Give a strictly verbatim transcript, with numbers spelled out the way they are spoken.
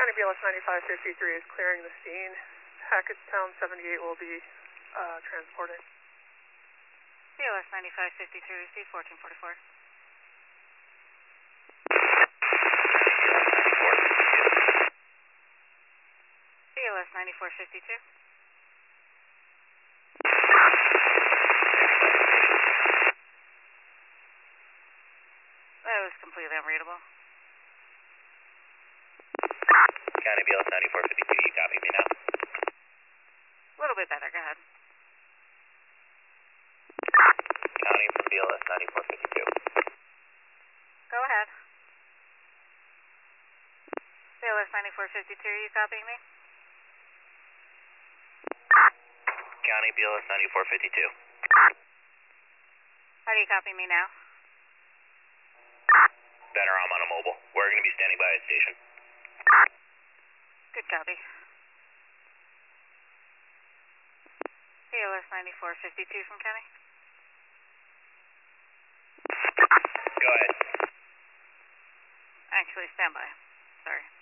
County B L S ninety-five fifty-three is clearing the scene. Hackettstown seventy-eight will be uh, transported. B L S ninety-five fifty-three, receive fourteen forty-four. B L S ninety-four fifty-two. That was completely unreadable. County B L S ninety-four fifty-two, you copy me now? A little bit better, go ahead. County from B L S ninety-four fifty-two. Go ahead. B L S ninety-four fifty-two, you copying me? County B L S ninety-four fifty-two. How do you copy me now? Better, I'm on a mobile. We're going to be standing by at station. Good copy. B L S ninety-four fifty-two from County? Go ahead. Actually, stand by. Sorry.